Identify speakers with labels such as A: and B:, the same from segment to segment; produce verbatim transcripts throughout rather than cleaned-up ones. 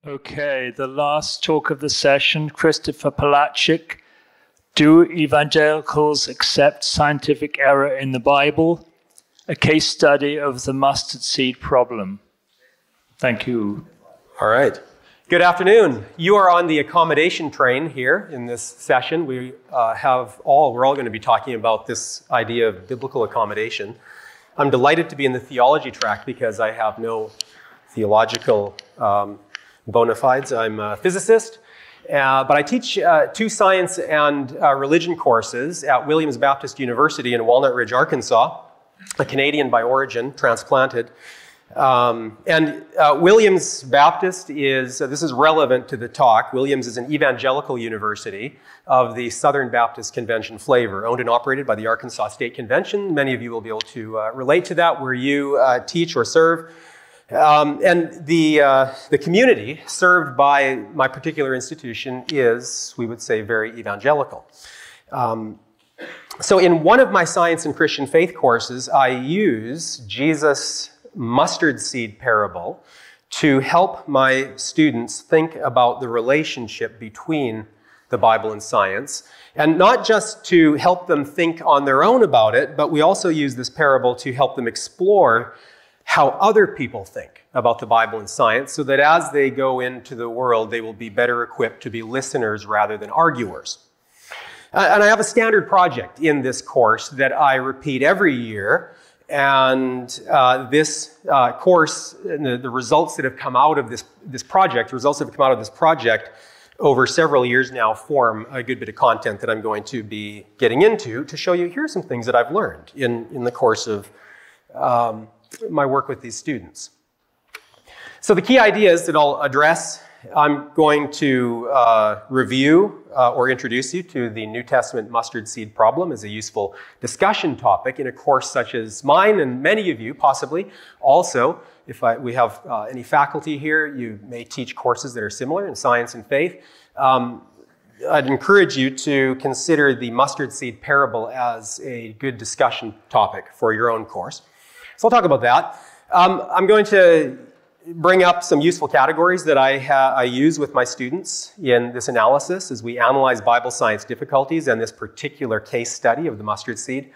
A: Okay, the last talk of the session, Christopher Palachik, Do Evangelicals Accept Scientific Error in the Bible? A case study of the mustard seed problem. Thank you.
B: All right. Good afternoon. You are on the accommodation train here in this session. We uh, have all, we're all going to be talking about this idea of biblical accommodation. I'm delighted to be in the theology track because I have no theological um, bona fides. I'm a physicist, uh, but I teach uh, two science and uh, religion courses at Williams Baptist University in Walnut Ridge, Arkansas, a Canadian by origin, transplanted. Um, and uh, Williams Baptist is, uh, this is relevant to the talk, Williams is an evangelical university of the Southern Baptist Convention flavor, owned and operated by the Arkansas State Convention. Many of you will be able to uh, relate to that where you uh, teach or serve. Um, and the, uh, the community served by my particular institution is, we would say, very evangelical. Um, so in one of my science and Christian faith courses, I use Jesus' mustard seed parable to help my students think about the relationship between the Bible and science. And not just to help them think on their own about it, but we also use this parable to help them explore how other people think about the Bible and science, so that as they go into the world, they will be better equipped to be listeners rather than arguers. Uh, and I have a standard project in this course that I repeat every year. And uh, this uh, course, and the, the results that have come out of this, this project, the results that have come out of this project over several years now form a good bit of content that I'm going to be getting into to show you, here are some things that I've learned in, in the course of um, my work with these students. So the key ideas that I'll address, I'm going to uh, review uh, or introduce you to the New Testament mustard seed problem as a useful discussion topic in a course such as mine, and many of you possibly also, if I, we have uh, any faculty here, you may teach courses that are similar in science and faith. Um, I'd encourage you to consider the mustard seed parable as a good discussion topic for your own course. So I'll talk about that. Um, I'm going to bring up some useful categories that I, ha- I use with my students in this analysis as we analyze Bible science difficulties and this particular case study of the mustard seed,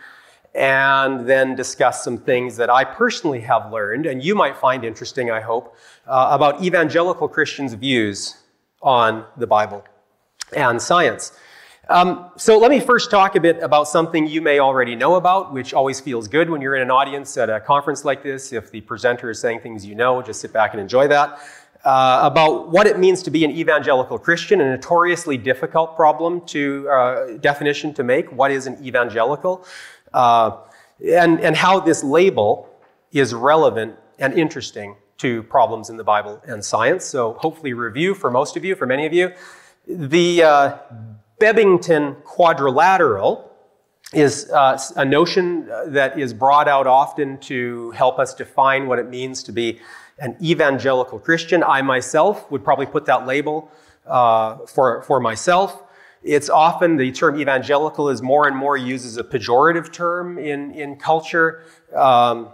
B: and then discuss some things that I personally have learned, and you might find interesting, I hope, uh, about evangelical Christians' views on the Bible and science. Um, so let me first talk a bit about something you may already know about, which always feels good when you're in an audience at a conference like this. If the presenter is saying things you know, just sit back and enjoy that. Uh, about what it means to be an evangelical Christian, a notoriously difficult problem to, uh, definition to make. What is an evangelical? Uh, and, and how this label is relevant and interesting to problems in the Bible and science. So hopefully review for most of you, for many of you. The uh, Bebington quadrilateral is uh, a notion that is brought out often to help us define what it means to be an evangelical Christian. I myself would probably put that label uh, for, for myself. It's often, the term evangelical is more and more used as a pejorative term in, in culture. Um,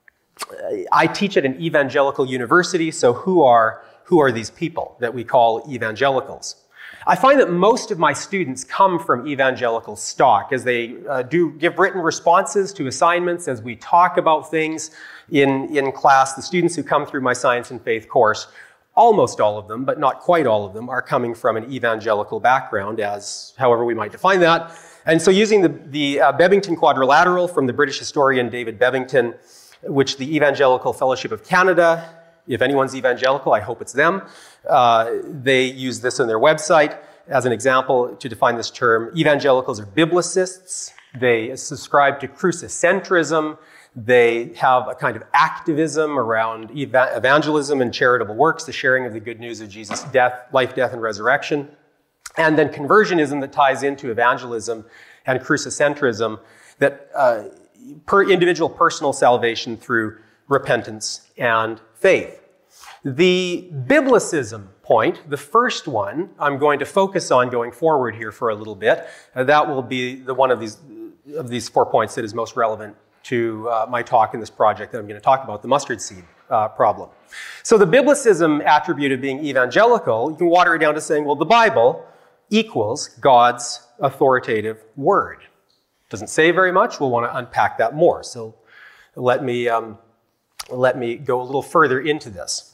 B: I teach at an evangelical university, so who are, who are these people that we call evangelicals? I find that most of my students come from evangelical stock as they uh, do give written responses to assignments, as we talk about things in, in class. The students who come through my science and faith course, almost all of them, but not quite all of them, are coming from an evangelical background, as however we might define that. And so using the, the uh, Bebington quadrilateral from the British historian David Bebington, which the Evangelical Fellowship of Canada, if anyone's evangelical, I hope it's them. Uh, they use this on their website as an example to define this term. Evangelicals are biblicists. They subscribe to crucicentrism. They have a kind of activism around eva- evangelism and charitable works, the sharing of the good news of Jesus' death, life, death, and resurrection. And then conversionism that ties into evangelism and crucicentrism, that uh, per individual personal salvation through repentance and faith. The biblicism point, the first one, I'm going to focus on going forward here for a little bit. Uh, that will be the one of these, of these four points that is most relevant to uh, my talk in this project that I'm going to talk about, the mustard seed uh, problem. So the biblicism attribute of being evangelical, you can water it down to saying, well, the Bible equals God's authoritative word. Doesn't say very much. We'll want to unpack that more. So let me, um, let me go a little further into this.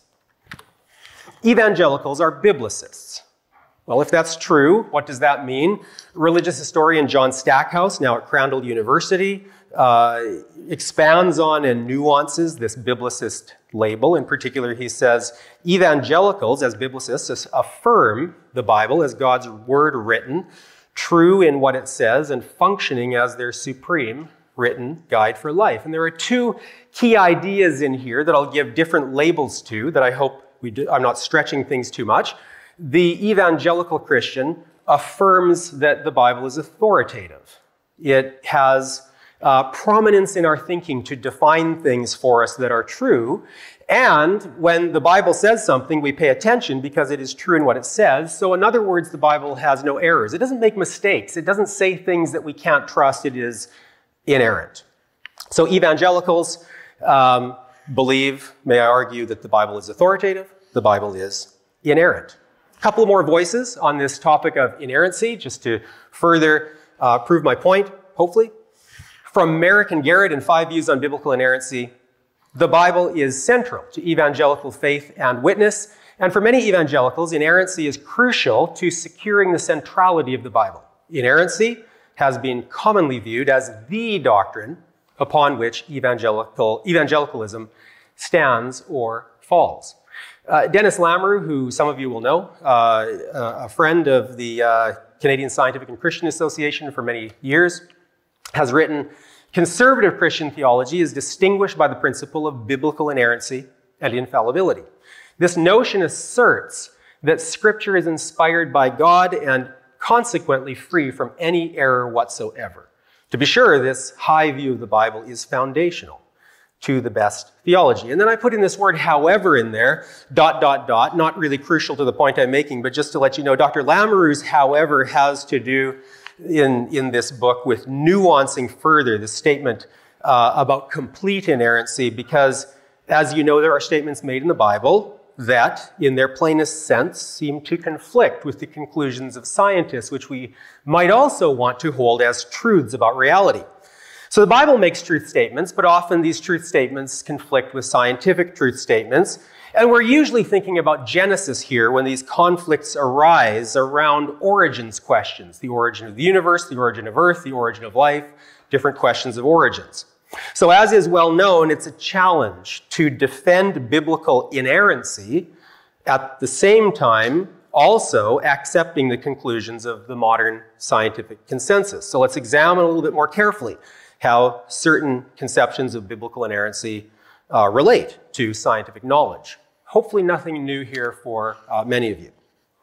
B: Evangelicals are biblicists. Well, if that's true, what does that mean? Religious historian John Stackhouse, now at Crandall University, uh, expands on and nuances this biblicist label. In particular, he says, evangelicals, as biblicists, affirm the Bible as God's word written, true in what it says, and functioning as their supreme written guide for life. And there are two key ideas in here that I'll give different labels to that I hope we do, I'm not stretching things too much. The evangelical Christian affirms that the Bible is authoritative. It has uh, prominence in our thinking to define things for us that are true. And when the Bible says something, we pay attention because it is true in what it says. So in other words, the Bible has no errors. It doesn't make mistakes. It doesn't say things that we can't trust. It is inerrant. So evangelicals um, believe, may I argue, that the Bible is authoritative. The Bible is inerrant. A couple more voices on this topic of inerrancy, just to further uh, prove my point, hopefully. From Merrick and Garrett in Five Views on Biblical Inerrancy, the Bible is central to evangelical faith and witness, and for many evangelicals, inerrancy is crucial to securing the centrality of the Bible. Inerrancy has been commonly viewed as the doctrine upon which evangelical, evangelicalism stands or falls. Uh, Dennis Lamoureux, who some of you will know, uh, a friend of the uh, Canadian Scientific and Christian Association for many years, has written, conservative Christian theology is distinguished by the principle of biblical inerrancy and infallibility. This notion asserts that Scripture is inspired by God and consequently free from any error whatsoever. To be sure, this high view of the Bible is foundational to the best theology. And then I put in this word however in there, dot, dot, dot, not really crucial to the point I'm making, but just to let you know, Doctor Lamoureux's however has to do in, in this book with nuancing further the statement uh, about complete inerrancy, because as you know, there are statements made in the Bible that, in their plainest sense, seem to conflict with the conclusions of scientists, which we might also want to hold as truths about reality. So the Bible makes truth statements, but often these truth statements conflict with scientific truth statements. And we're usually thinking about Genesis here when these conflicts arise around origins questions, the origin of the universe, the origin of Earth, the origin of life, different questions of origins. So as is well known, it's a challenge to defend biblical inerrancy at the same time also accepting the conclusions of the modern scientific consensus. So let's examine a little bit more carefully how certain conceptions of biblical inerrancy uh, relate to scientific knowledge. Hopefully nothing new here for uh, many of you.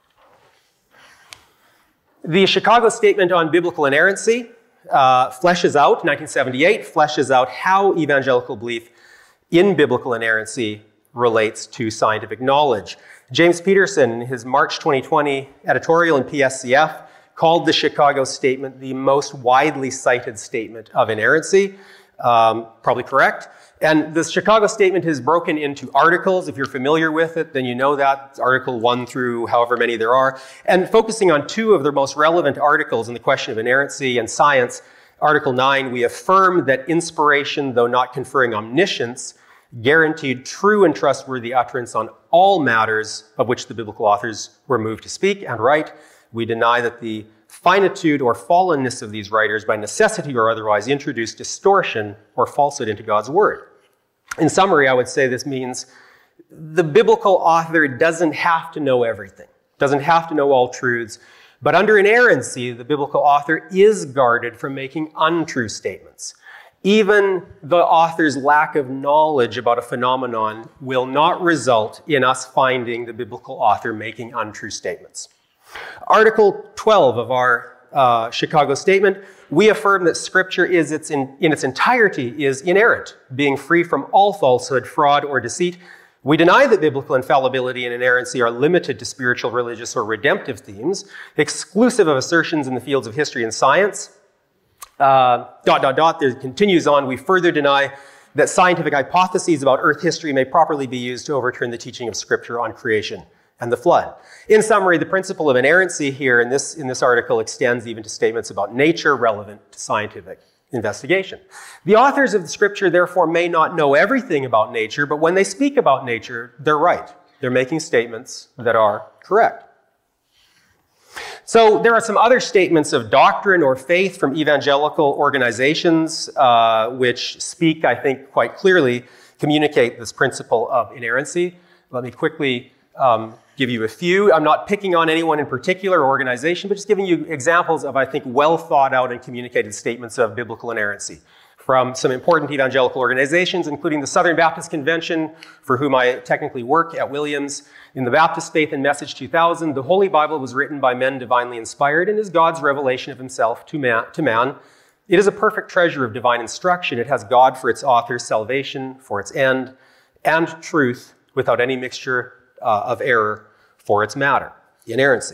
B: The Chicago Statement on Biblical Inerrancy uh, fleshes out, nineteen seventy-eight, fleshes out how evangelical belief in biblical inerrancy relates to scientific knowledge. James Peterson, in his March twenty twenty editorial in P S C F, called the Chicago Statement the most widely cited statement of inerrancy. Um, probably correct. And the Chicago Statement is broken into articles. If you're familiar with it, then you know that. It's article one through however many there are. And focusing on two of their most relevant articles in the question of inerrancy and science, Article nine, we affirm that inspiration, though not conferring omniscience, guaranteed true and trustworthy utterance on all matters of which the biblical authors were moved to speak and write. We deny that the finitude or fallenness of these writers by necessity or otherwise introduce distortion or falsehood into God's word. In summary, I would say this means the biblical author doesn't have to know everything, doesn't have to know all truths, but under inerrancy, the biblical author is guarded from making untrue statements. Even the author's lack of knowledge about a phenomenon will not result in us finding the biblical author making untrue statements. Article twelve of our uh, Chicago Statement, we affirm that Scripture is its in, in its entirety is inerrant, being free from all falsehood, fraud, or deceit. We deny that biblical infallibility and inerrancy are limited to spiritual, religious, or redemptive themes, exclusive of assertions in the fields of history and science. Uh, dot, dot, dot, there continues on. We further deny that scientific hypotheses about Earth history may properly be used to overturn the teaching of Scripture on creation and the flood. In summary, the principle of inerrancy here in this, in this article extends even to statements about nature relevant to scientific investigation. The authors of the Scripture, therefore, may not know everything about nature, but when they speak about nature, they're right. They're making statements that are correct. So there are some other statements of doctrine or faith from evangelical organizations uh, which speak, I think, quite clearly, communicate this principle of inerrancy. Let me quickly um, give you a few. I'm not picking on anyone in particular or organization, but just giving you examples of, I think, well thought out and communicated statements of biblical inerrancy from some important evangelical organizations, including the Southern Baptist Convention, for whom I technically work at Williams. In the Baptist Faith and Message two thousand, the Holy Bible was written by men divinely inspired and is God's revelation of himself to man. To man. It is a perfect treasure of divine instruction. It has God for its author, salvation for its end, and truth without any mixture uh, of error for its matter. Inerrancy.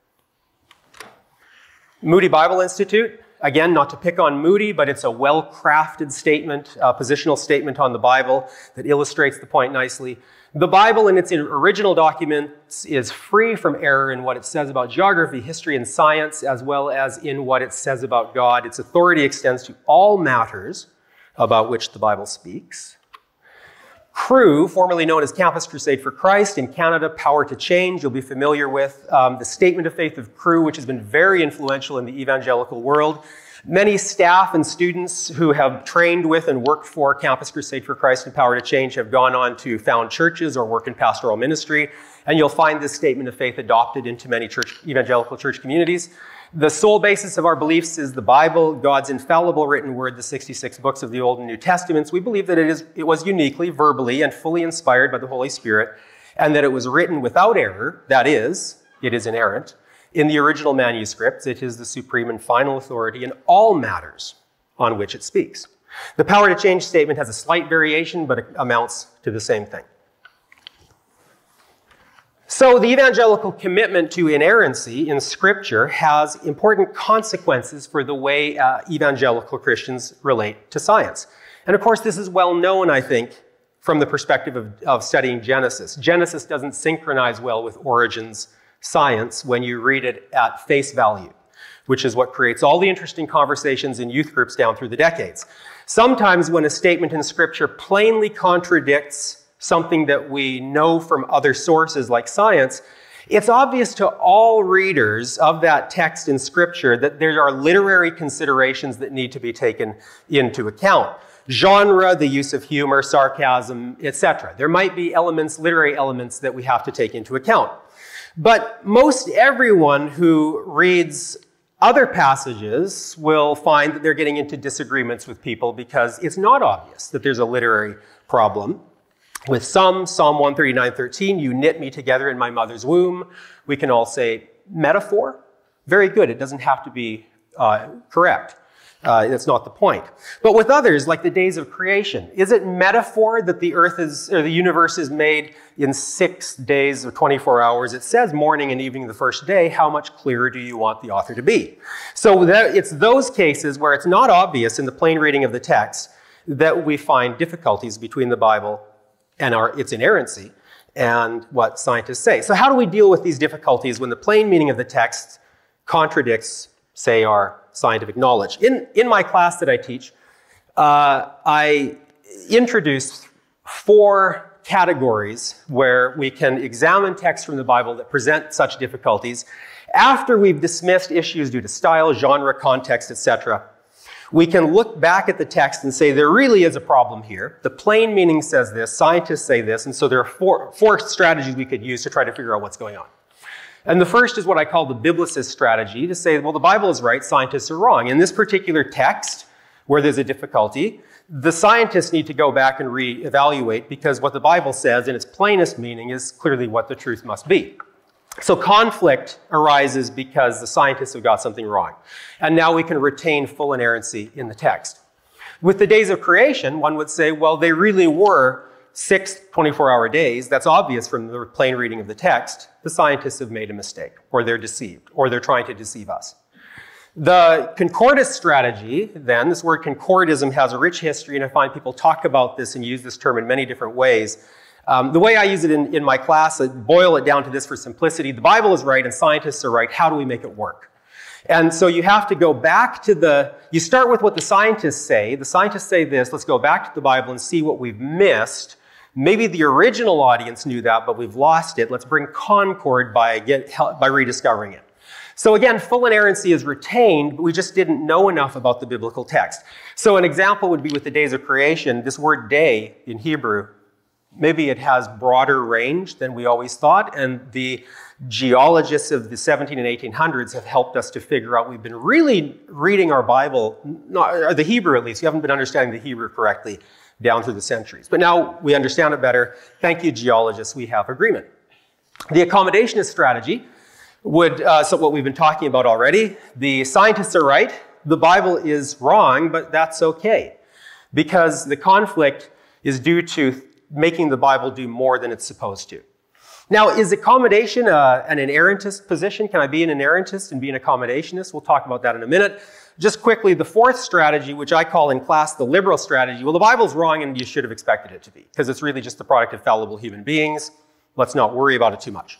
B: Moody Bible Institute. Again, not to pick on Moody, but it's a well-crafted statement, a positional statement on the Bible that illustrates the point nicely. The Bible in its original documents is free from error in what it says about geography, history, and science, as well as in what it says about God. Its authority extends to all matters about which the Bible speaks. C R U, formerly known as Campus Crusade for Christ, in Canada, Power to Change, you'll be familiar with um, the Statement of Faith of C R U, which has been very influential in the evangelical world. Many staff and students who have trained with and worked for Campus Crusade for Christ and Power to Change have gone on to found churches or work in pastoral ministry, and you'll find this statement of faith adopted into many church, evangelical church communities. The sole basis of our beliefs is the Bible, God's infallible written word, the sixty-six books of the Old and New Testaments. We believe that it is it was uniquely, verbally, and fully inspired by the Holy Spirit, and that it was written without error, that is, it is inerrant. In the original manuscripts, it is the supreme and final authority in all matters on which it speaks. The Power to Change statement has a slight variation, but it amounts to the same thing. So the evangelical commitment to inerrancy in Scripture has important consequences for the way uh, evangelical Christians relate to science. And of course, this is well known, I think, from the perspective of, of studying Genesis. Genesis doesn't synchronize well with Origen's science when you read it at face value, which is what creates all the interesting conversations in youth groups down through the decades. Sometimes when a statement in Scripture plainly contradicts something that we know from other sources like science, it's obvious to all readers of that text in Scripture that there are literary considerations that need to be taken into account. Genre, the use of humor, sarcasm, et cetera. There might be elements, literary elements, that we have to take into account. But most everyone who reads other passages will find that they're getting into disagreements with people because it's not obvious that there's a literary problem. With some, Psalm one thirty-nine thirteen, you knit me together in my mother's womb. We can all say metaphor. Very good. It doesn't have to be uh, correct. Uh, that's not the point. But with others, like the days of creation, is it metaphor that the earth is, or the universe is made in six days or twenty-four hours? It says morning and evening the first day. How much clearer do you want the author to be? So that, it's those cases where it's not obvious in the plain reading of the text that we find difficulties between the Bible and our, its inerrancy and what scientists say. So how do we deal with these difficulties when the plain meaning of the text contradicts, say, our scientific knowledge? In, in my class that I teach, uh, I introduce four categories where we can examine texts from the Bible that present such difficulties after we've dismissed issues due to style, genre, context, et cetera. We can look back at the text and say there really is a problem here. The plain meaning says this, scientists say this, and so there are four, four strategies we could use to try to figure out what's going on. And the first is what I call the biblicist strategy, to say, well, the Bible is right, scientists are wrong. In this particular text, where there's a difficulty, the scientists need to go back and reevaluate, because what the Bible says in its plainest meaning is clearly what the truth must be. So conflict arises because the scientists have got something wrong. And now we can retain full inerrancy in the text. With the days of creation, one would say, well, they really were six twenty-four hour days. That's obvious from the plain reading of the text. The scientists have made a mistake, or they're deceived, or they're trying to deceive us. The concordist strategy, then, this word concordism has a rich history, and I find people talk about this and use this term in many different ways. Um, the way I use it in, in my class, I boil it down to this for simplicity. The Bible is right and scientists are right. How do we make it work? And so you have to go back to the, you start with what the scientists say. The scientists say this, let's go back to the Bible and see what we've missed. Maybe the original audience knew that, but we've lost it. Let's bring concord by, get, by rediscovering it. So again, full inerrancy is retained, but we just didn't know enough about the biblical text. So an example would be with the days of creation. This word day in Hebrew, maybe it has broader range than we always thought, and the geologists of the seventeen and eighteen hundreds have helped us to figure out we've been really reading our Bible, not, or the Hebrew at least, we haven't been understanding the Hebrew correctly down through the centuries. But now we understand it better. Thank you, geologists, we have agreement. The accommodationist strategy would, uh, so what we've been talking about already, the scientists are right, the Bible is wrong, but that's okay, because the conflict is due to making the Bible do more than it's supposed to. Now, is accommodation uh, an inerrantist position? Can I be an inerrantist and be an accommodationist? We'll talk about that in a minute. Just quickly, the fourth strategy, which I call in class the liberal strategy, well, the Bible's wrong and you should have expected it to be, because it's really just the product of fallible human beings. Let's not worry about it too much.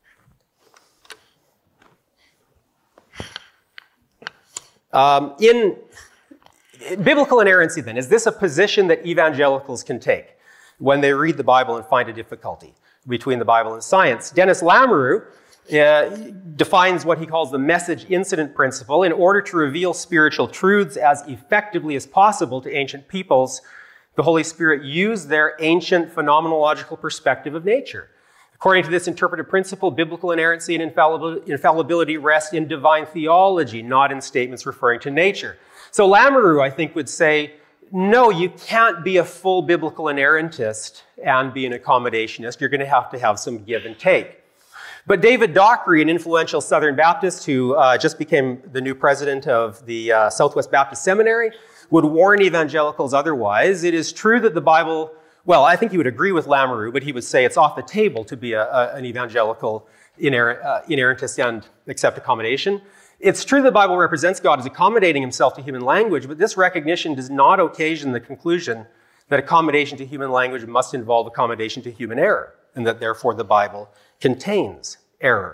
B: Um, in biblical inerrancy, then, is this a position that evangelicals can take when they read the Bible and find a difficulty between the Bible and science? Dennis Lamoureux uh, defines what he calls the message incident principle. In order to reveal spiritual truths as effectively as possible to ancient peoples, the Holy Spirit used their ancient phenomenological perspective of nature. According to this interpretive principle, biblical inerrancy and infallibility rest in divine theology, not in statements referring to nature. So Lamoureux, I think, would say, no, you can't be a full biblical inerrantist and be an accommodationist. You're going to have to have some give and take. But David Dockery, an influential Southern Baptist who uh, just became the new president of the uh, Southwest Baptist Seminary, would warn evangelicals otherwise. It is true that the Bible, well, I think he would agree with Lamoureux, but he would say it's off the table to be a, a, an evangelical iner uh, inerrantist and accept accommodation. It's true the Bible represents God as accommodating himself to human language, but this recognition does not occasion the conclusion that accommodation to human language must involve accommodation to human error, and that therefore the Bible contains error.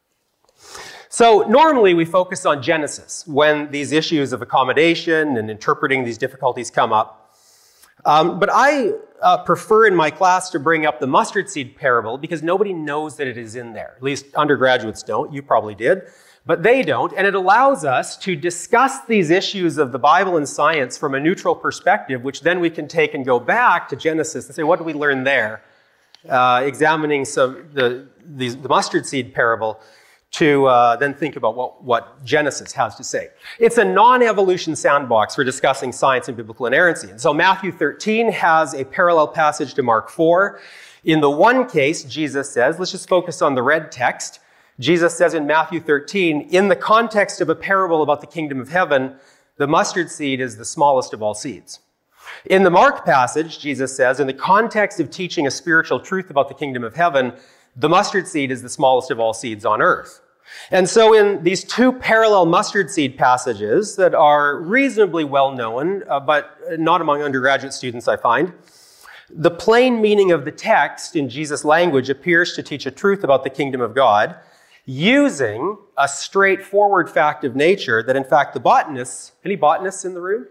B: So normally we focus on Genesis when these issues of accommodation and interpreting these difficulties come up. Um, but I uh, prefer in my class to bring up the mustard seed parable because nobody knows that it is in there. At least undergraduates don't. You probably did. But they don't, and it allows us to discuss these issues of the Bible and science from a neutral perspective, which then we can take and go back to Genesis and say, what did we learn there? Uh, examining some the, the, the mustard seed parable to uh, then think about what, what Genesis has to say. It's a non-evolution sandbox for discussing science and biblical inerrancy. And so Matthew thirteen has a parallel passage to Mark four. In the one case, Jesus says, let's just focus on the red text, Jesus says in Matthew thirteen, in the context of a parable about the kingdom of heaven, the mustard seed is the smallest of all seeds. In the Mark passage, Jesus says, in the context of teaching a spiritual truth about the kingdom of heaven, the mustard seed is the smallest of all seeds on earth. And so in these two parallel mustard seed passages that are reasonably well known, uh, but not among undergraduate students, I find, the plain meaning of the text in Jesus' language appears to teach a truth about the kingdom of God, using a straightforward fact of nature that in fact the botanists, any botanists in the room?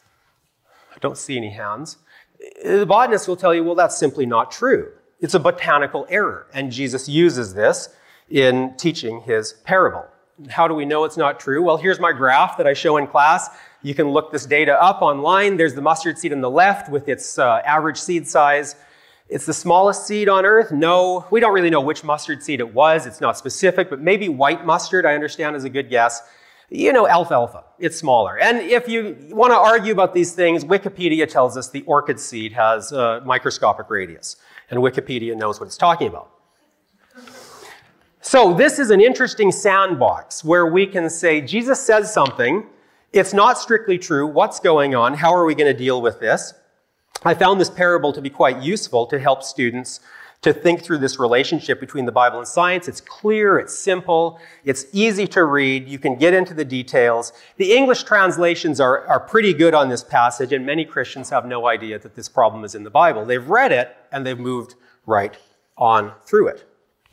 B: I don't see any hands. The botanists will tell you, well, that's simply not true. It's a botanical error, and Jesus uses this in teaching his parable. How do we know it's not true? Well, here's my graph that I show in class. You can look this data up online. There's the mustard seed on the left with its uh, average seed size. It's the smallest seed on earth? No, we don't really know which mustard seed it was. It's not specific, but maybe white mustard, I understand, is a good guess. You know, alfalfa, it's smaller. And if you want to argue about these things, Wikipedia tells us the orchid seed has a microscopic radius, and Wikipedia knows what it's talking about. So this is an interesting sandbox where we can say, Jesus says something, it's not strictly true, what's going on, how are we going to deal with this? I found this parable to be quite useful to help students to think through this relationship between the Bible and science. It's clear, it's simple, it's easy to read, you can get into the details. The English translations are, are pretty good on this passage, and many Christians have no idea that this problem is in the Bible. They've read it, and they've moved right on through it.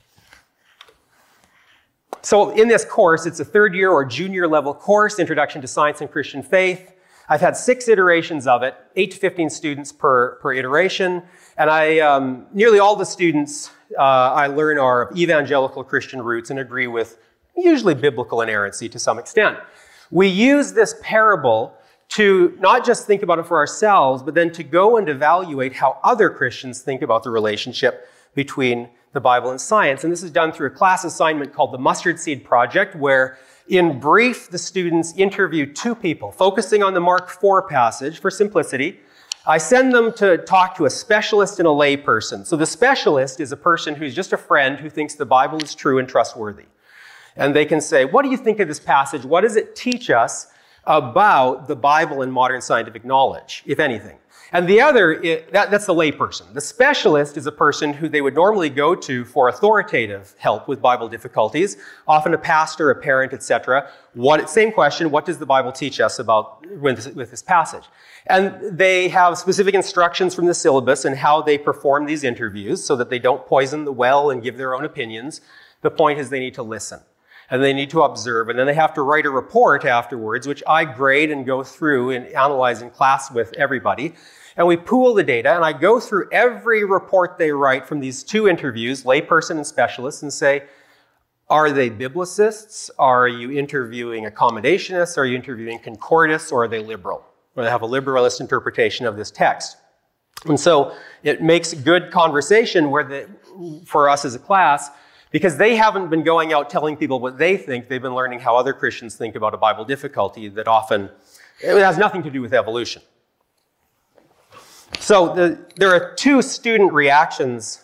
B: So in this course, it's a third year or junior level course, Introduction to Science and Christian Faith. I've had six iterations of it, eight to fifteen students per, per iteration. And I, um, nearly all the students uh, I learn are of evangelical Christian roots and agree with usually biblical inerrancy to some extent. We use this parable to not just think about it for ourselves, but then to go and evaluate how other Christians think about the relationship between the Bible and science. And this is done through a class assignment called the Mustard Seed Project, where in brief, the students interview two people, focusing on the Mark four passage for simplicity. I send them to talk to a specialist and a lay person. So the specialist is a person who's just a friend who thinks the Bible is true and trustworthy. And they can say, what do you think of this passage? What does it teach us about the Bible and modern scientific knowledge, if anything? And the other, is, that, that's the lay person. The specialist is a person who they would normally go to for authoritative help with Bible difficulties, often a pastor, a parent, et cetera. What, same question, what does the Bible teach us about with this, with this passage? And they have specific instructions from the syllabus and how they perform these interviews so that they don't poison the well and give their own opinions. The point is they need to listen. And they need to observe, and then they have to write a report afterwards, which I grade and go through and analyze in class with everybody. And we pool the data, and I go through every report they write from these two interviews, layperson and specialist, and say, are they biblicists? Are you interviewing accommodationists? Are you interviewing concordists? Or are they liberal? Or they have a liberalist interpretation of this text. And so it makes good conversation where the, for us as a class, because they haven't been going out telling people what they think. They've been learning how other Christians think about a Bible difficulty that often, it has nothing to do with evolution. So the, there are two student reactions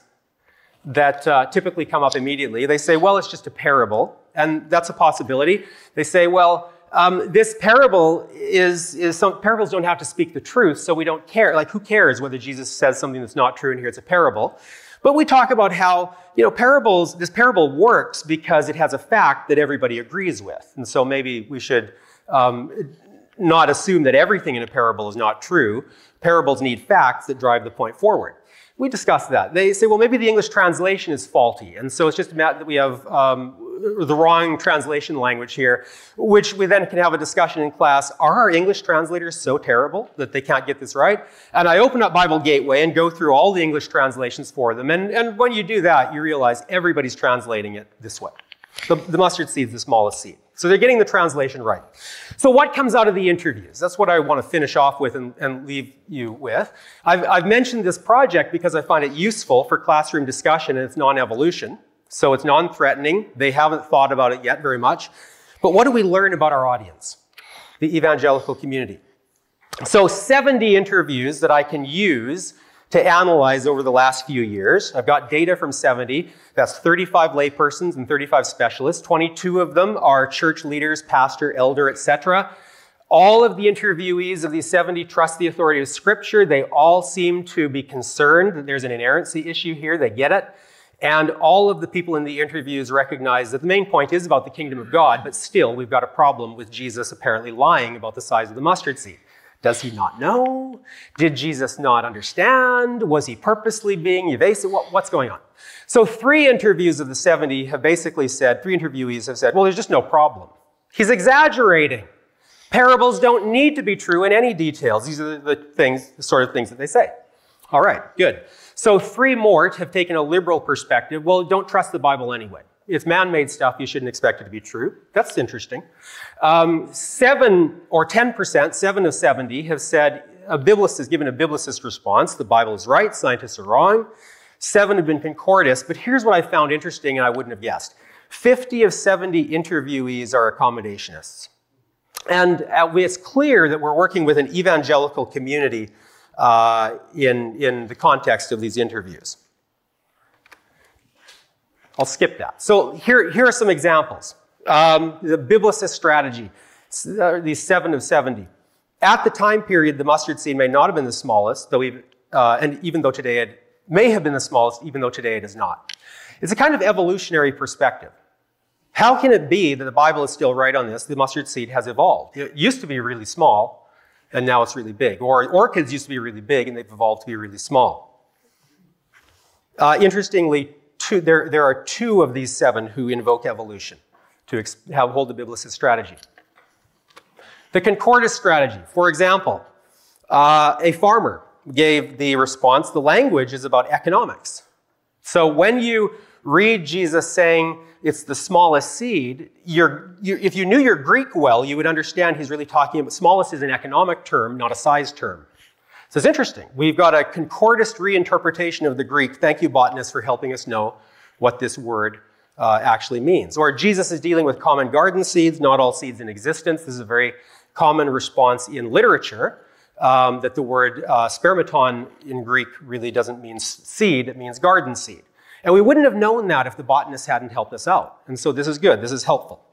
B: that uh, typically come up immediately. They say, well, it's just a parable, and that's a possibility. They say, well, um, this parable is, is some parables don't have to speak the truth, so we don't care. Like, who cares whether Jesus says something that's not true and here it's a parable? But we talk about how, you know, parables, this parable works because it has a fact that everybody agrees with. And so maybe we should um, not assume that everything in a parable is not true. Parables need facts that drive the point forward. We discussed that. They say, well, maybe the English translation is faulty. And so it's just that we have um, the wrong translation language here, which we then can have a discussion in class. Are our English translators so terrible that they can't get this right? And I open up Bible Gateway and go through all the English translations for them. And, and when you do that, you realize everybody's translating it this way. The, the mustard seed is the smallest seed. So they're getting the translation right. So what comes out of the interviews? That's what I want to finish off with and, and leave you with. I've, I've mentioned this project because I find it useful for classroom discussion, and it's non-evolution. So it's non-threatening. They haven't thought about it yet very much. But what do we learn about our audience, the evangelical community? So seventy interviews that I can use to analyze over the last few years. I've got data from seventy. That's thirty-five laypersons and thirty-five specialists. twenty-two of them are church leaders, pastor, elder, et cetera. All of the interviewees of these seventy trust the authority of Scripture. They all seem to be concerned that there's an inerrancy issue here. They get it. And all of the people in the interviews recognize that the main point is about the kingdom of God, but still we've got a problem with Jesus apparently lying about the size of the mustard seed. Does he not know? Did Jesus not understand? Was he purposely being evasive? What, what's going on? So three interviews of the seventy have basically said, three interviewees have said, well, there's just no problem. He's exaggerating. Parables don't need to be true in any details. These are the things, the sort of things that they say. All right, good. So three more have taken a liberal perspective. Well, don't trust the Bible anyway. It's man-made stuff. You shouldn't expect it to be true. That's interesting. Um, seven or ten percent, seven of seventy, have said a biblicist, given a biblicist response. The Bible is right. Scientists are wrong. Seven have been concordists. But here's what I found interesting and I wouldn't have guessed. fifty of seventy interviewees are accommodationists. And uh, it's clear that we're working with an evangelical community uh, in, in the context of these interviews. I'll skip that. So here, here are some examples. Um, the biblicist strategy, these seven of seventy. At the time period, the mustard seed may not have been the smallest, though even, uh, and even though today it may have been the smallest, even though today it is not. It's a kind of evolutionary perspective. How can it be that the Bible is still right on this? The mustard seed has evolved. It used to be really small, and now it's really big. Or orchids used to be really big, and they've evolved to be really small. Uh, interestingly, two, there, there are two of these seven who invoke evolution to ex- have, hold the biblicist strategy. The concordist strategy, for example, uh, a farmer gave the response, the language is about economics. So when you read Jesus saying it's the smallest seed, you're, you, if you knew your Greek well, you would understand he's really talking about smallest is an economic term, not a size term. So it's interesting. We've got a concordist reinterpretation of the Greek. Thank you, botanists, for helping us know what this word uh, actually means. Or Jesus is dealing with common garden seeds, not all seeds in existence. This is a very common response in literature. Um, that the word uh, spermaton in Greek really doesn't mean seed, it means garden seed. And we wouldn't have known that if the botanists hadn't helped us out. And so this is good, this is helpful.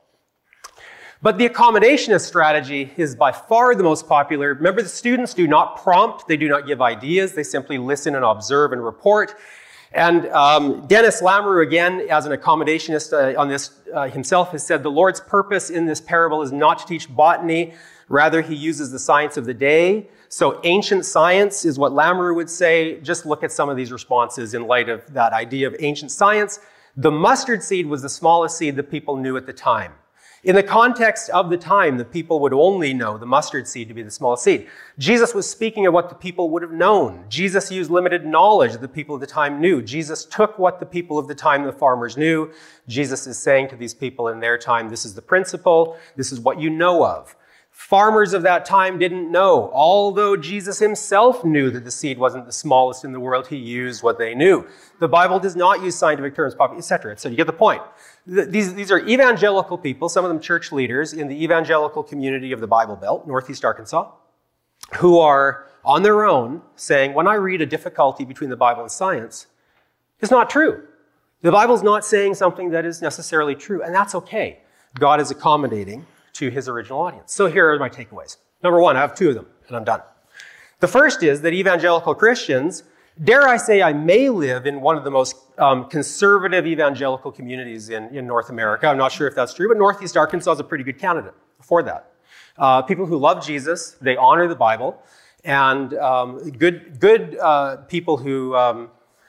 B: But the accommodationist strategy is by far the most popular. Remember, the students do not prompt, they do not give ideas, they simply listen and observe and report. And um, Dennis Lamoureux, again, as an accommodationist uh, on this uh, himself, has said the Lord's purpose in this parable is not to teach botany. Rather, he uses the science of the day. So ancient science is what Lamoureux would say. Just look at some of these responses in light of that idea of ancient science. The mustard seed was the smallest seed that people knew at the time. In the context of the time, the people would only know the mustard seed to be the smallest seed. Jesus was speaking of what the people would have known. Jesus used limited knowledge that the people of the time knew. Jesus took what the people of the time, the farmers, knew. Jesus is saying to these people in their time, this is the principle, this is what you know of. Farmers of that time didn't know. Although Jesus himself knew that the seed wasn't the smallest in the world, he used what they knew. The Bible does not use scientific terms, et cetera. So you get the point. These, these are evangelical people, some of them church leaders in the evangelical community of the Bible Belt, Northeast Arkansas, who are on their own saying, when I read a difficulty between the Bible and science, it's not true. The Bible's not saying something that is necessarily true, and that's okay. God is accommodating to his original audience. So here are my takeaways. Number one, I have two of them, and I'm done. The first is that evangelical Christians, dare I say I may live in one of the most um, conservative evangelical communities in, in North America. I'm not sure if that's true, but Northeast Arkansas is a pretty good candidate for that. Uh, people who love Jesus, they honor the Bible, and um, good, good uh, people who, um,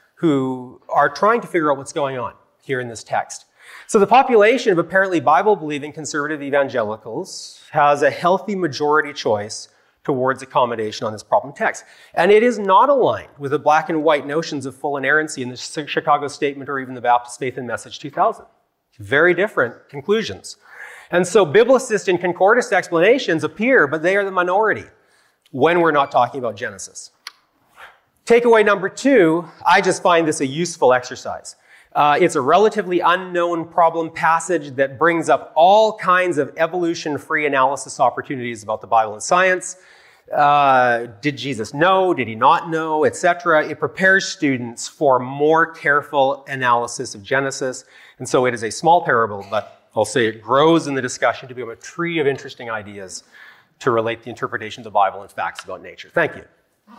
B: who are trying to figure out what's going on here in this text. So the population of apparently Bible-believing conservative evangelicals has a healthy majority choice towards accommodation on this problem text. And it is not aligned with the black and white notions of full inerrancy in the Chicago Statement or even the Baptist Faith and Message two thousand. Very different conclusions. And so biblicist and concordist explanations appear, but they are the minority when we're not talking about Genesis. Takeaway number two, I just find this a useful exercise. Uh, it's a relatively unknown problem passage that brings up all kinds of evolution-free analysis opportunities about the Bible and science. Uh, did Jesus know? Did he not know? et cetera. It prepares students for more careful analysis of Genesis. And so it is a small parable, but I'll say it grows in the discussion to become a tree of interesting ideas to relate the interpretation of the Bible and facts about nature. Thank you.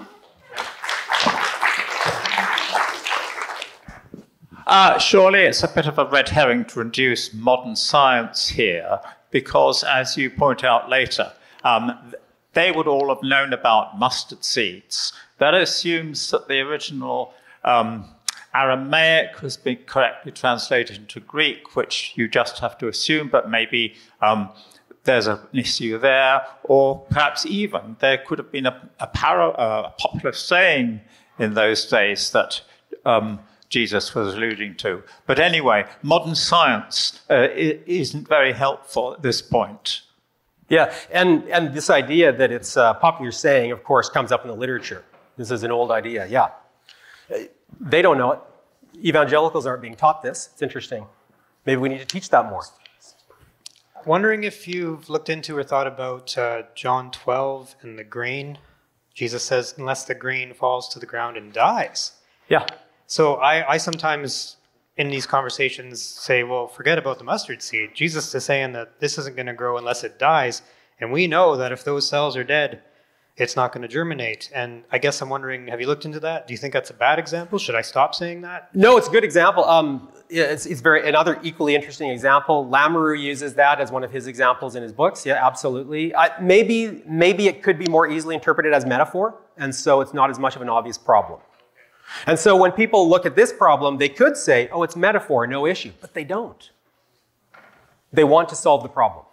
C: Uh, surely it's a bit of a red herring to introduce modern science here, because as you point out later, um, they would all have known about mustard seeds. That assumes that the original um, Aramaic has been correctly translated into Greek, which you just have to assume, but maybe um, there's an issue there, or perhaps even there could have been a, a, para, uh, a popular saying in those days that um, Jesus was alluding to. But anyway, modern science uh, isn't very helpful at this point.
B: Yeah, and, and this idea that it's a popular saying, of course, comes up in the literature. This is an old idea, yeah. They don't know it. Evangelicals aren't being taught this. It's interesting. Maybe we need to teach that more.
D: Wondering if you've looked into or thought about uh, John twelve and the grain. Jesus says, unless the grain falls to the ground and dies.
B: Yeah.
D: So I, I sometimes in these conversations say, well, forget about the mustard seed. Jesus is saying that this isn't going to grow unless it dies. And we know that if those cells are dead, it's not going to germinate. And I guess I'm wondering, have you looked into that? Do you think that's a bad example? Should I stop saying that?
B: No, it's a good example. Um, it's, it's very another equally interesting example. Lamoureux uses that as one of his examples in his books. Yeah, absolutely. I, maybe, maybe it could be more easily interpreted as metaphor, and so it's not as much of an obvious problem. And so when people look at this problem, they could say, oh, it's metaphor, no issue. But they don't. They want to solve the problem.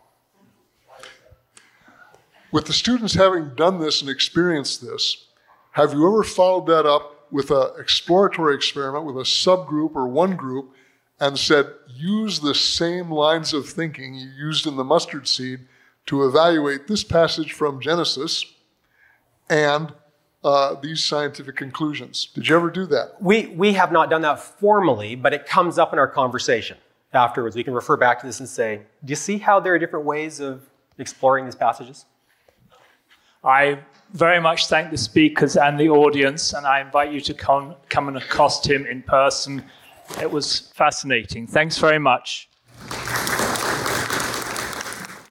E: With the students having done this and experienced this, have you ever followed that up with an exploratory experiment with a subgroup or one group and said, use the same lines of thinking you used in the mustard seed to evaluate this passage from Genesis and uh, these scientific conclusions? Did you ever do that?
B: We, we have not done that formally, but it comes up in our conversation afterwards. We can refer back to this and say, do you see how there are different ways of exploring these passages?
A: I very much thank the speakers and the audience, and I invite you to come, come and accost him in person. It was fascinating. Thanks very much.